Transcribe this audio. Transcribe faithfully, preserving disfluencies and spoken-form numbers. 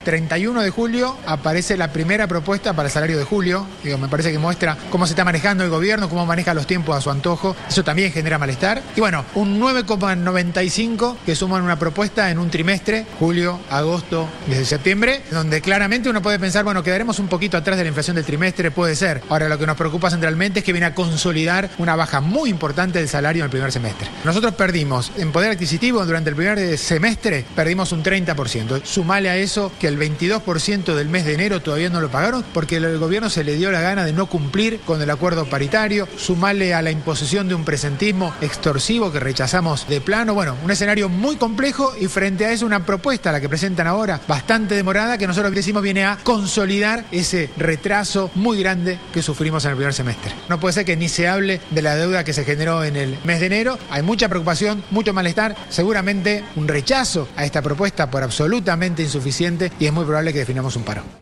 treinta y uno de julio aparece la primera propuesta para el salario de julio. Digo, me parece que muestra cómo se está manejando el gobierno, cómo maneja los tiempos a su antojo. Eso también genera malestar. Y bueno, un nueve coma noventa y cinco que suman una propuesta en un trimestre, julio, agosto, desde septiembre, donde claramente uno puede pensar, bueno, quedaremos un poquito atrás de la inflación del trimestre, puede ser. Ahora, lo que nos preocupa centralmente es que viene a consolidar una baja muy importante del salario en el primer semestre. Nosotros perdimos en poder adquisitivo durante el primer semestre, perdimos un treinta por ciento. Sumale a eso que el veintidós por ciento del mes de enero todavía no lo pagaron porque el gobierno se le dio la gana de no cumplir con el acuerdo paritario. Sumale a la imposición de un presentismo extorsivo que rechazamos de plano. Bueno, un escenario muy complejo y frente a eso una propuesta, la que presentan ahora, bastante demorada, que nosotros decimos viene a consolidar ese retraso muy grande que sufrimos en el primer semestre. No puede ser que ni se hable de la deuda que se generó en el mes de enero. Hay mucha preocupación, mucho malestar, seguramente un rechazo a esta propuesta por absolutamente insuficiente y es muy probable que definamos un paro.